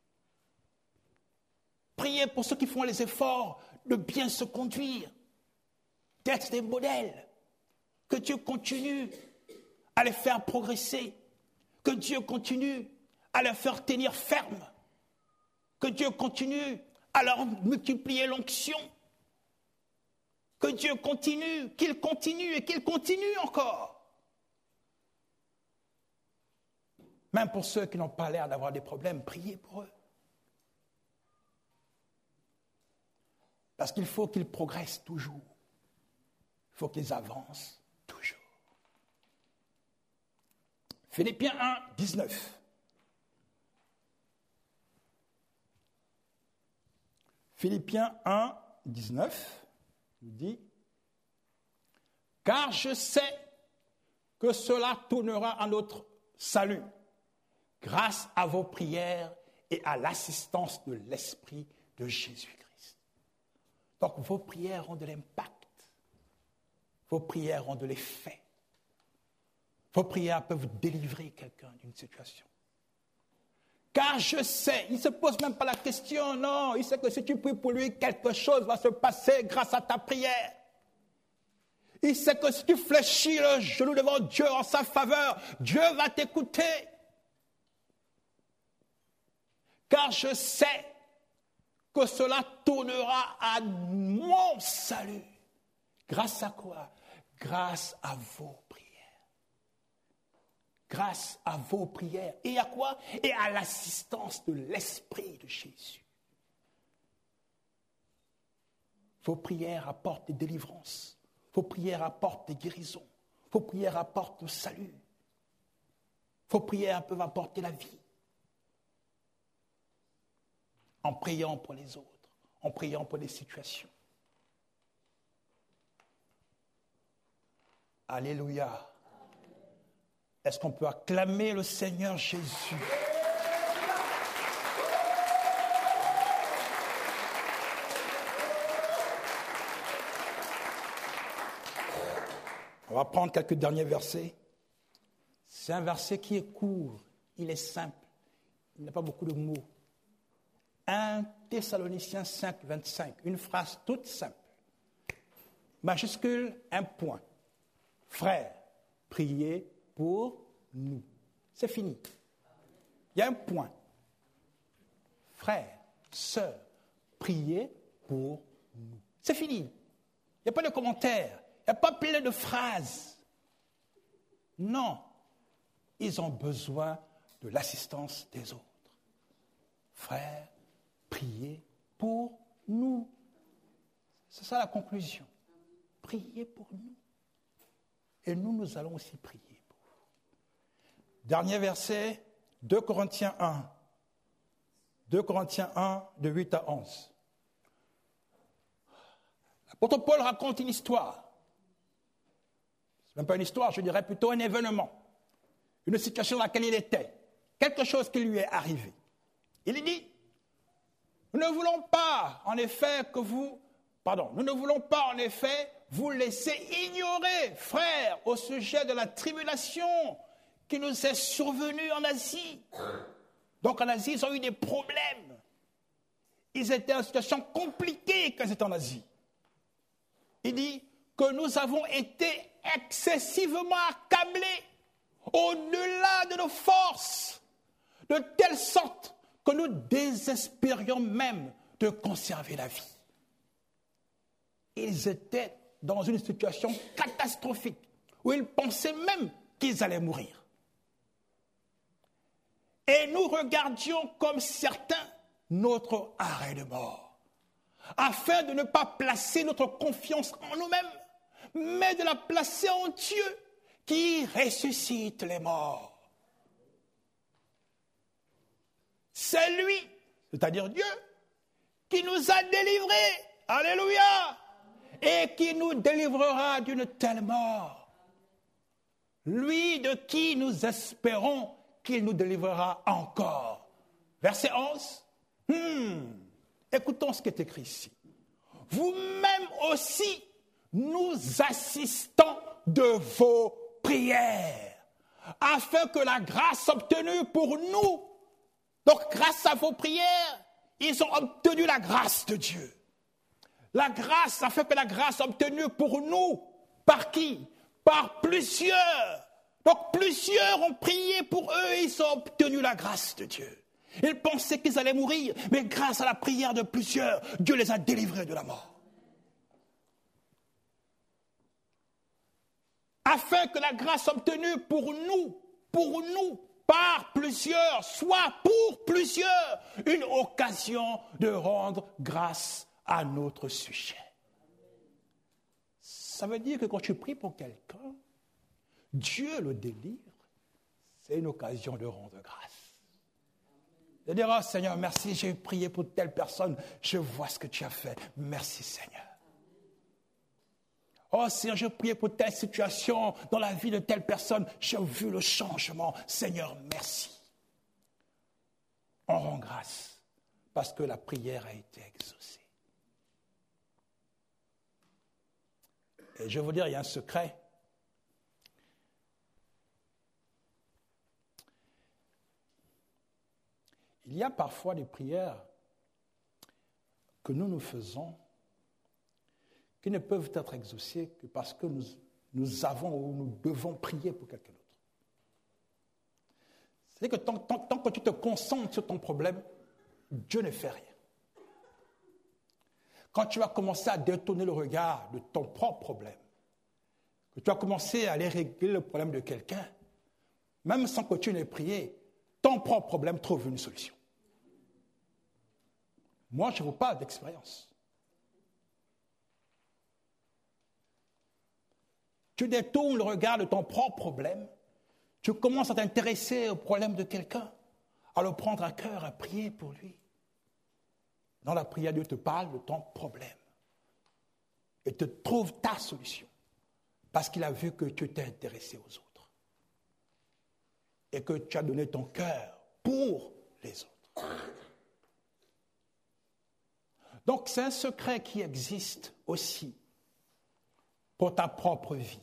Priez pour ceux qui font les efforts de bien se conduire, d'être des modèles. Que Dieu continue à les faire progresser. Que Dieu continue à les faire tenir ferme. Que Dieu continue à leur multiplier l'onction. Que Dieu continue, qu'il continue et qu'il continue encore. Même pour ceux qui n'ont pas l'air d'avoir des problèmes, priez pour eux. Parce qu'il faut qu'ils progressent toujours. Il faut qu'ils avancent toujours. Philippiens un, dix-neuf. Philippiens un, dix-neuf nous dit « Car je sais que cela tournera à notre salut, grâce à vos prières et à l'assistance de l'Esprit de Jésus-Christ. » Donc vos prières ont de l'impact. Vos prières ont de l'effet. Vos prières peuvent délivrer quelqu'un d'une situation. Car je sais, il ne se pose même pas la question, non, il sait que si tu pries pour lui, quelque chose va se passer grâce à ta prière. Il sait que si tu fléchis le genou devant Dieu en sa faveur, Dieu va t'écouter. Car je sais que cela tournera à mon salut. Grâce à quoi? Grâce à vos prières. Grâce à vos prières. Et à quoi? Et à l'assistance de l'Esprit de Jésus. Vos prières apportent des délivrances. Vos prières apportent des guérisons. Vos prières apportent le salut. Vos prières peuvent apporter la vie. En priant pour les autres, en priant pour les situations. Alléluia. Est-ce qu'on peut acclamer le Seigneur Jésus? On va prendre quelques derniers versets. C'est un verset qui est court, il est simple, il n'a pas beaucoup de mots. un Thessaloniciens cinq, vingt-cinq, une phrase toute simple. Majuscule, un point. Frères, priez pour nous. C'est fini. Il y a un point. Frères, sœurs, priez pour nous. C'est fini. Il n'y a pas de commentaires. Il n'y a pas plein de phrases. Non. Ils ont besoin de l'assistance des autres. Frères, priez pour nous. C'est ça la conclusion. Priez pour nous. Et nous, nous allons aussi prier pour vous. Dernier verset, deux Corinthiens un. deux Corinthiens un, de huit à onze. L'apôtre Paul raconte une histoire. Ce n'est même pas une histoire, je dirais plutôt un événement. Une situation dans laquelle il était. Quelque chose qui lui est arrivé. Il dit, nous ne voulons pas, en effet, que vous... Pardon, nous ne voulons pas, en effet, vous laisser ignorer, frères, au sujet de la tribulation qui nous est survenue en Asie. Donc en Asie, ils ont eu des problèmes. Ils étaient en situation compliquée quand ils étaient en Asie. Il dit que nous avons été excessivement accablés au-delà de nos forces, de telle sorte que nous désespérions même de conserver la vie. Ils étaient dans une situation catastrophique, où ils pensaient même qu'ils allaient mourir. Et nous regardions comme certains notre arrêt de mort, afin de ne pas placer notre confiance en nous-mêmes, mais de la placer en Dieu, qui ressuscite les morts. C'est lui, c'est-à-dire Dieu, qui nous a délivrés, alléluia, et qui nous délivrera d'une telle mort. Lui de qui nous espérons qu'il nous délivrera encore. Verset onze. Hmm. Écoutons ce qui est écrit ici. Vous-même aussi, nous assistons de vos prières, afin que la grâce obtenue pour nous, donc grâce à vos prières, ils ont obtenu la grâce de Dieu. La grâce, afin que la grâce obtenue pour nous, par qui? Par plusieurs. Donc plusieurs ont prié pour eux et ils ont obtenu la grâce de Dieu. Ils pensaient qu'ils allaient mourir, mais grâce à la prière de plusieurs, Dieu les a délivrés de la mort. Afin que la grâce obtenue pour nous, pour nous, par plusieurs, soit pour plusieurs, une occasion de rendre grâce à notre sujet. Ça veut dire que quand tu pries pour quelqu'un, Dieu le délivre, c'est une occasion de rendre grâce. De dire, oh Seigneur, merci, j'ai prié pour telle personne, je vois ce que tu as fait. Merci Seigneur. Oh Seigneur, j'ai prié pour telle situation dans la vie de telle personne, j'ai vu le changement. Seigneur, merci. On rend grâce parce que la prière a été exaucée. Et je vais vous dire, il y a un secret. Il y a parfois des prières que nous nous faisons qui ne peuvent être exaucées que parce que nous, nous avons ou nous devons prier pour quelqu'un d'autre. C'est-à-dire que tant, tant, tant que tu te concentres sur ton problème, Dieu ne fait rien. Quand tu vas commencer à détourner le regard de ton propre problème, que tu vas commencer à aller régler le problème de quelqu'un, même sans que tu n'aies prié, ton propre problème trouve une solution. Moi, je ne vous parle d'expérience. Tu détournes le regard de ton propre problème, tu commences à t'intéresser au problème de quelqu'un, à le prendre à cœur, à prier pour lui. Dans la prière, Dieu te parle de ton problème et te trouve ta solution parce qu'il a vu que tu t'es intéressé aux autres et que tu as donné ton cœur pour les autres. Donc, c'est un secret qui existe aussi pour ta propre vie.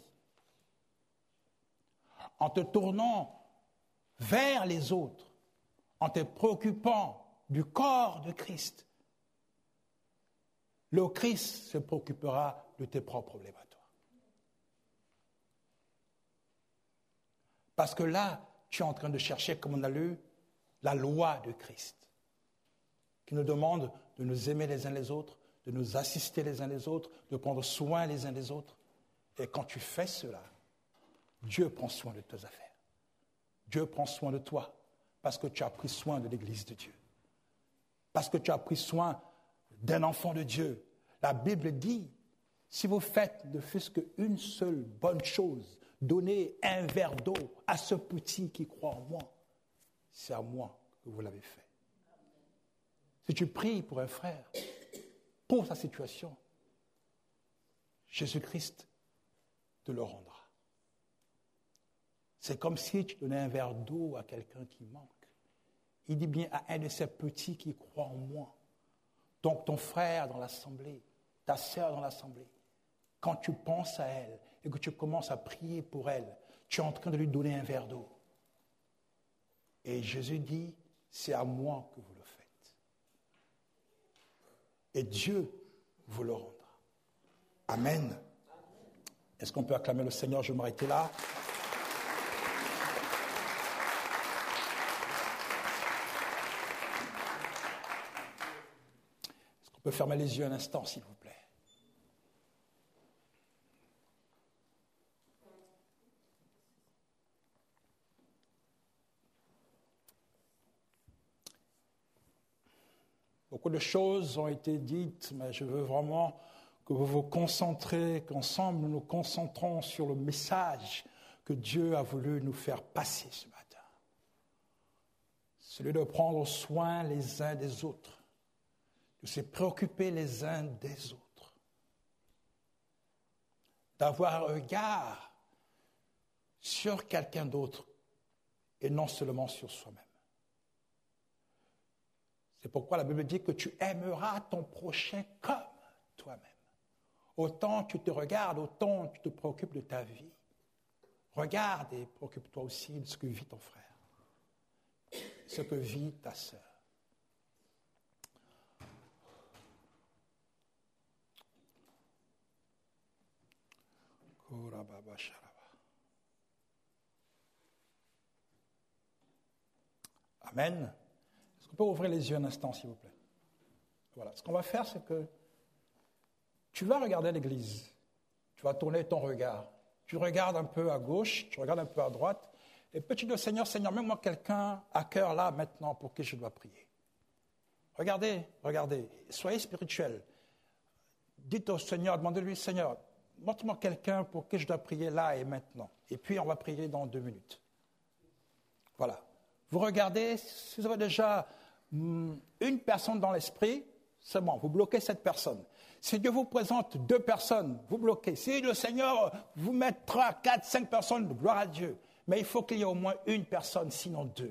En te tournant vers les autres, en te préoccupant du corps de Christ, le Christ se préoccupera de tes propres problèmes à toi. Parce que là, tu es en train de chercher, comme on a lu, la loi de Christ, qui nous demande de nous aimer les uns les autres, de nous assister les uns les autres, de prendre soin les uns des autres. Et quand tu fais cela, Dieu prend soin de tes affaires. Dieu prend soin de toi parce que tu as pris soin de l'Église de Dieu. Parce que tu as pris soin d'un enfant de Dieu. La Bible dit, si vous faites ne fût-ce qu'une seule bonne chose, donnez un verre d'eau à ce petit qui croit en moi, c'est à moi que vous l'avez fait. Si tu pries pour un frère, pour sa situation, Jésus-Christ te le rendra. C'est comme si tu donnais un verre d'eau à quelqu'un qui manque. Il dit bien à un de ces petits qui croient en moi. Donc ton frère dans l'assemblée, ta sœur dans l'assemblée, quand tu penses à elle et que tu commences à prier pour elle, tu es en train de lui donner un verre d'eau. Et Jésus dit, c'est à moi que vous le faites. Et Dieu vous le rendra. Amen. Est-ce qu'on peut acclamer le Seigneur? Je vais m'arrêter là. Est-ce qu'on peut fermer les yeux un instant, s'il vous plaît? Beaucoup de choses ont été dites, mais je veux vraiment que vous vous concentrez, qu'ensemble nous nous concentrons sur le message que Dieu a voulu nous faire passer ce matin. Celui de prendre soin les uns des autres, de se préoccuper les uns des autres, d'avoir un regard sur quelqu'un d'autre et non seulement sur soi-même. C'est pourquoi la Bible dit que tu aimeras ton prochain comme toi-même. Autant tu te regardes, autant tu te préoccupes de ta vie. Regarde et préoccupe-toi aussi de ce que vit ton frère, ce que vit ta sœur. Amen. Est-ce qu'on peut ouvrir les yeux un instant, s'il vous plaît? Voilà. Ce qu'on va faire, c'est que tu vas regarder l'église. Tu vas tourner ton regard. Tu regardes un peu à gauche, tu regardes un peu à droite. Et puis tu dis au Seigneur, Seigneur, mets-moi quelqu'un à cœur là, maintenant, pour qui je dois prier. Regardez, regardez. Soyez spirituels. Dites au Seigneur, demandez-lui, Seigneur, montre-moi quelqu'un pour qui je dois prier là et maintenant. Et puis on va prier dans deux minutes. Voilà. Vous regardez, si vous avez déjà hum, une personne dans l'esprit, c'est bon, vous bloquez cette personne. Si Dieu vous présente deux personnes, vous bloquez. Si le Seigneur vous met trois, quatre, cinq personnes, gloire à Dieu. Mais il faut qu'il y ait au moins une personne, sinon deux.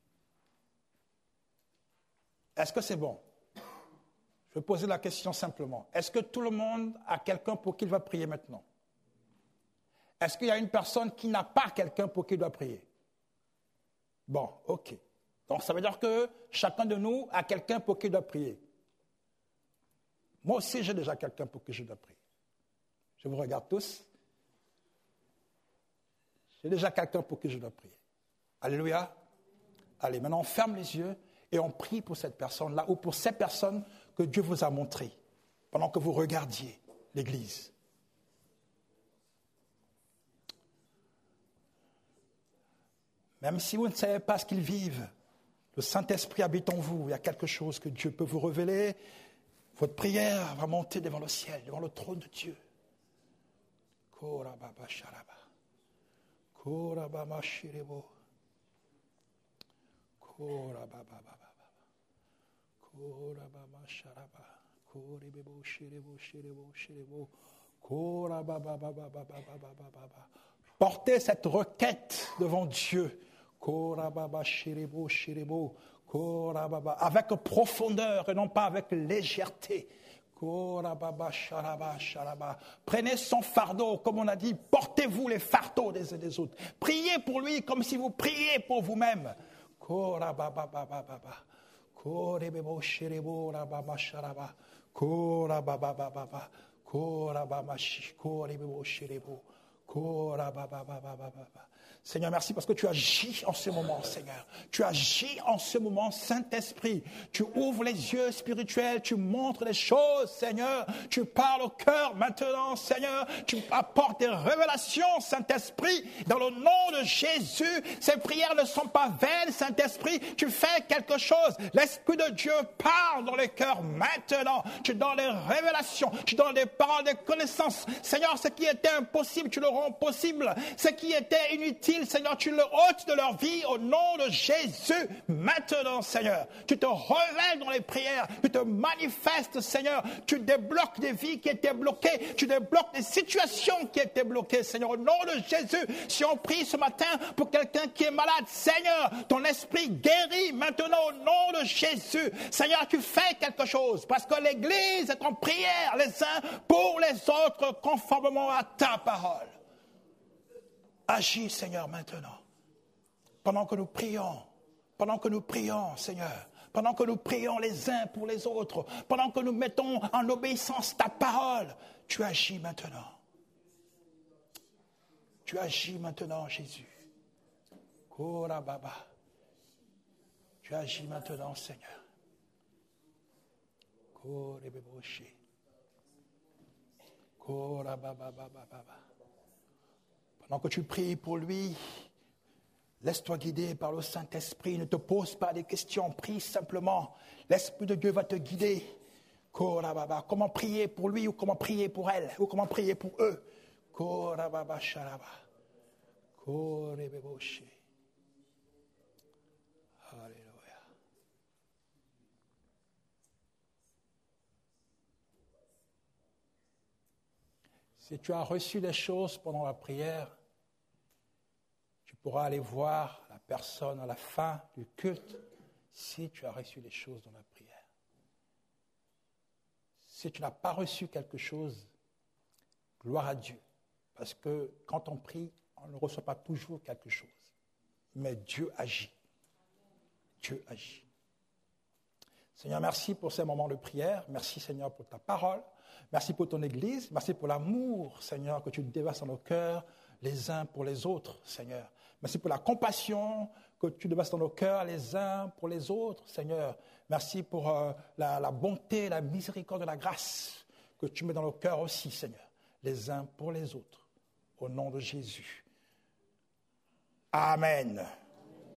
Est-ce que c'est bon? Je vais poser la question simplement. Est-ce que tout le monde a quelqu'un pour qui il va prier maintenant? Est-ce qu'il y a une personne qui n'a pas quelqu'un pour qui il doit prier? Bon, ok. Donc ça veut dire que chacun de nous a quelqu'un pour qui il doit prier. Moi aussi, j'ai déjà quelqu'un pour qui je dois prier. Je vous regarde tous. J'ai déjà quelqu'un pour qui je dois prier. Alléluia. Allez, maintenant on ferme les yeux et on prie pour cette personne-là ou pour ces personnes que Dieu vous a montrées pendant que vous regardiez l'Église. Même si vous ne savez pas ce qu'ils vivent, le Saint-Esprit habite en vous. Il y a quelque chose que Dieu peut vous révéler. Votre prière va monter devant le ciel, devant le trône de Dieu. Korababa sharaba. Korababa shirebo. Korababa baba. Korababa sharaba. Koribebo shirebo shirebo shirebo. Korababa baba baba baba baba. Portez cette requête devant Dieu. Korababa shirebo shirebo. Avec profondeur et non pas avec légèreté. Prenez son fardeau, comme on a dit, portez-vous les fardeaux des uns des autres. Priez pour lui comme si vous priez pour vous-même. Seigneur, merci parce que tu agis en ce moment, Seigneur. Tu agis en ce moment, Saint-Esprit. Tu ouvres les yeux spirituels, tu montres les choses, Seigneur. Tu parles au cœur maintenant, Seigneur. Tu apportes des révélations, Saint-Esprit. Dans le nom de Jésus, ces prières ne sont pas vaines, Saint-Esprit. Tu fais quelque chose. L'Esprit de Dieu parle dans les cœurs maintenant. Tu donnes des révélations, tu donnes des paroles, des connaissances. Seigneur, ce qui était impossible, tu le rends possible. Ce qui était inutile, Seigneur, tu le ôtes de leur vie au nom de Jésus. Maintenant, Seigneur, tu te révèles dans les prières, tu te manifestes, Seigneur, tu débloques des vies qui étaient bloquées, tu débloques des situations qui étaient bloquées, Seigneur, au nom de Jésus. Si on prie ce matin pour quelqu'un qui est malade, Seigneur, ton esprit guérit maintenant au nom de Jésus. Seigneur, tu fais quelque chose parce que l'Église est en prière les uns pour les autres conformément à ta parole. Agis, Seigneur, maintenant. Pendant que nous prions, pendant que nous prions, Seigneur, pendant que nous prions les uns pour les autres, pendant que nous mettons en obéissance ta parole, tu agis maintenant. Tu agis maintenant, Jésus. Kora Baba. Tu agis maintenant, Seigneur. Kora Beboshi. Kora Baba Baba Baba. Pendant que tu pries pour lui, laisse-toi guider par le Saint-Esprit. Ne te pose pas des questions, prie simplement. L'Esprit de Dieu va te guider. Comment prier pour lui ou comment prier pour elle ou comment prier pour eux. Alléluia. Si tu as reçu des choses pendant la prière, tu pourras aller voir la personne à la fin du culte si tu as reçu des choses dans la prière. Si tu n'as pas reçu quelque chose, gloire à Dieu. Parce que quand on prie, on ne reçoit pas toujours quelque chose. Mais Dieu agit. Dieu agit. Seigneur, merci pour ces moments de prière. Merci, Seigneur, pour ta parole. Merci pour ton Église. Merci pour l'amour, Seigneur, que tu déverses dans nos cœurs les uns pour les autres, Seigneur. Merci pour la compassion que tu déverses dans nos cœurs les uns pour les autres, Seigneur. Merci pour euh, la, la bonté, la miséricorde, la grâce que tu mets dans nos cœurs aussi, Seigneur. Les uns pour les autres. Au nom de Jésus. Amen.